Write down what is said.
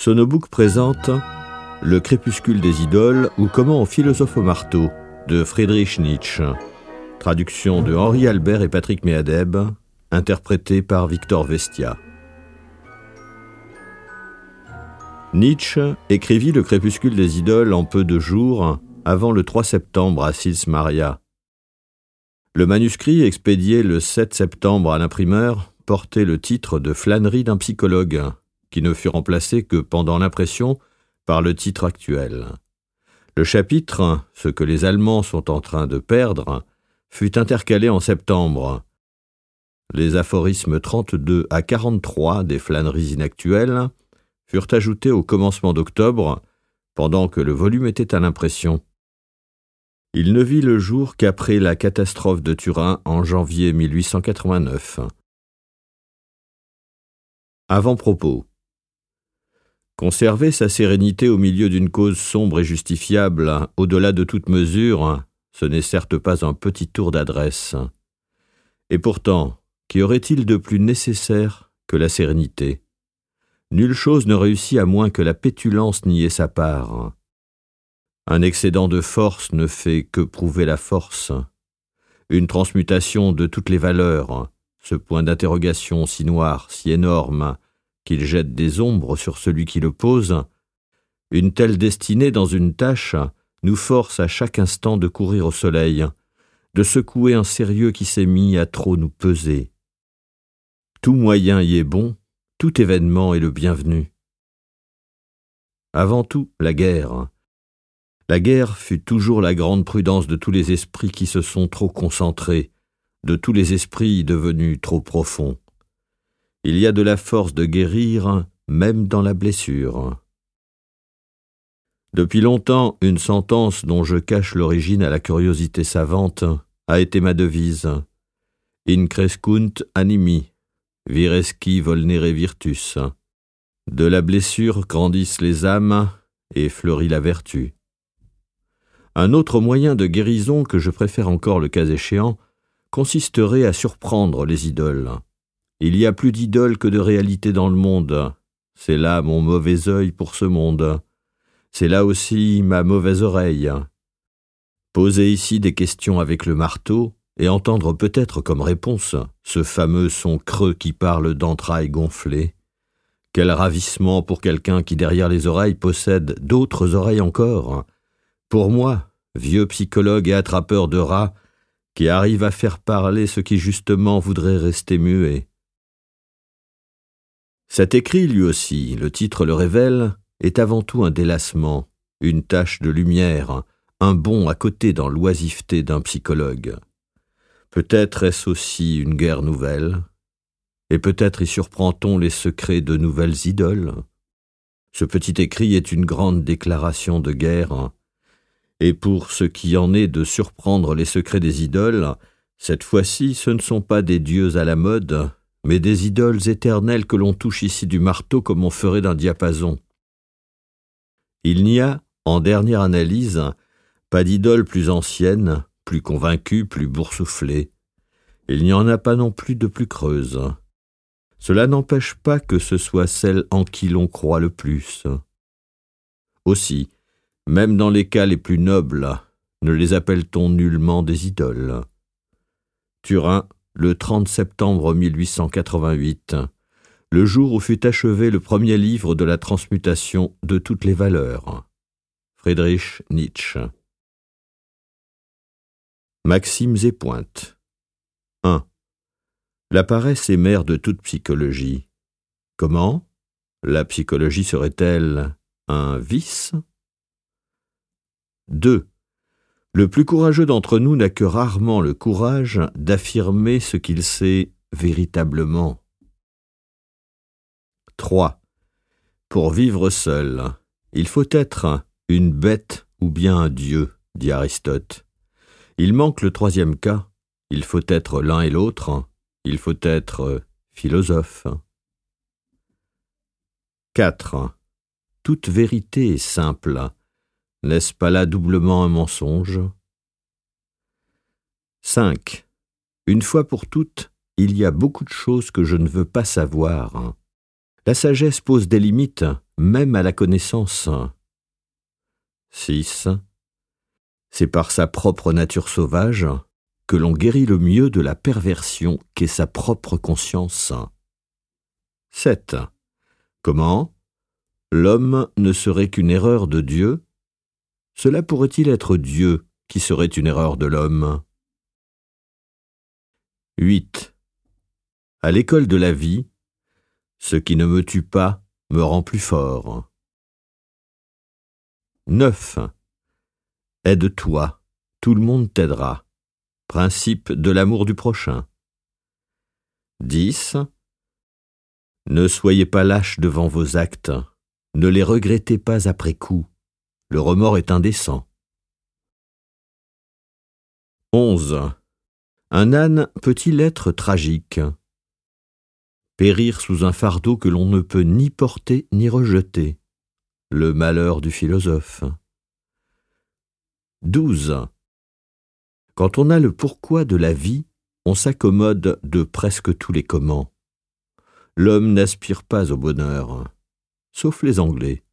Sonobook présente Le crépuscule des idoles ou Comment on philosophe au marteau de Friedrich Nietzsche. Traduction de Henri Albert et Patrick Méadeb, interprété par Victor Vestia. Nietzsche écrivit Le crépuscule des idoles en peu de jours avant le 3 septembre à Sils Maria. Le manuscrit expédié le 7 septembre à l'imprimeur portait le titre de Flânerie d'un psychologue, qui ne fut remplacé que pendant l'impression par le titre actuel. Le chapitre, ce que les Allemands sont en train de perdre, fut intercalé en septembre. Les aphorismes 32 à 43 des Flâneries inactuelles furent ajoutés au commencement d'octobre, pendant que le volume était à l'impression. Il ne vit le jour qu'après la catastrophe de Turin en janvier 1889. Avant-propos. Conserver sa sérénité au milieu d'une cause sombre et justifiable, au-delà de toute mesure, ce n'est certes pas un petit tour d'adresse. Et pourtant, qu'y aurait-il de plus nécessaire que la sérénité ? Nulle chose ne réussit à moins que la pétulance n'y ait sa part. Un excédent de force ne fait que prouver la force. Une transmutation de toutes les valeurs, ce point d'interrogation si noir, si énorme, qu'il jette des ombres sur celui qui le pose, une telle destinée dans une tâche nous force à chaque instant de courir au soleil, de secouer un sérieux qui s'est mis à trop nous peser. Tout moyen y est bon, tout événement est le bienvenu. Avant tout, la guerre. La guerre fut toujours la grande prudence de tous les esprits qui se sont trop concentrés, de tous les esprits devenus trop profonds. Il y a de la force de guérir, même dans la blessure. Depuis longtemps, une sentence dont je cache l'origine à la curiosité savante a été ma devise. Increscunt animi, viresci volnere virtus. De la blessure grandissent les âmes et fleurit la vertu. Un autre moyen de guérison que je préfère encore le cas échéant consisterait à surprendre les idoles. Il y a plus d'idoles que de réalités dans le monde. C'est là mon mauvais œil pour ce monde. C'est là aussi ma mauvaise oreille. Poser ici des questions avec le marteau et entendre peut-être comme réponse ce fameux son creux qui parle d'entrailles gonflées. Quel ravissement pour quelqu'un qui derrière les oreilles possède d'autres oreilles encore. Pour moi, vieux psychologue et attrapeur de rats, qui arrive à faire parler ce qui justement voudrait rester muet. Cet écrit, lui aussi, le titre le révèle, est avant tout un délassement, une tache de lumière, un bond à côté dans l'oisiveté d'un psychologue. Peut-être est-ce aussi une guerre nouvelle, et peut-être y surprend-on les secrets de nouvelles idoles. Ce petit écrit est une grande déclaration de guerre, et pour ce qui en est de surprendre les secrets des idoles, cette fois-ci ce ne sont pas des dieux à la mode, mais des idoles éternelles que l'on touche ici du marteau comme on ferait d'un diapason. Il n'y a, en dernière analyse, pas d'idole plus ancienne, plus convaincue, plus boursouflée. Il n'y en a pas non plus de plus creuse. Cela n'empêche pas que ce soit celle en qui l'on croit le plus. Aussi, même dans les cas les plus nobles, ne les appelle-t-on nullement des idoles. Turin, le 30 septembre 1888, le jour où fut achevé le premier livre de la transmutation de toutes les valeurs. Friedrich Nietzsche. Maximes et pointes. 1. La paresse est mère de toute psychologie. Comment ? La psychologie serait-elle un vice ? 2. Le plus courageux d'entre nous n'a que rarement le courage d'affirmer ce qu'il sait véritablement. 3. Pour vivre seul, il faut être une bête ou bien un dieu, dit Aristote. Il manque le troisième cas, il faut être l'un et l'autre, il faut être philosophe. 4. Toute vérité est simple. N'est-ce pas là doublement un mensonge ? 5. Une fois pour toutes, il y a beaucoup de choses que je ne veux pas savoir. La sagesse pose des limites, même à la connaissance. 6. C'est par sa propre nature sauvage que l'on guérit le mieux de la perversion qu'est sa propre conscience. 7. Comment ? L'homme ne serait qu'une erreur de Dieu ? Cela pourrait-il être Dieu qui serait une erreur de l'homme ? 8. À l'école de la vie, ce qui ne me tue pas me rend plus fort. 9. Aide-toi, tout le monde t'aidera. Principe de l'amour du prochain. 10. Ne soyez pas lâches devant vos actes, ne les regrettez pas après coup. Le remords est indécent. 11. Un âne peut-il être tragique ? Périr sous un fardeau que l'on ne peut ni porter ni rejeter. Le malheur du philosophe. 12. Quand on a le pourquoi de la vie, on s'accommode de presque tous les comment. L'homme n'aspire pas au bonheur, sauf les Anglais.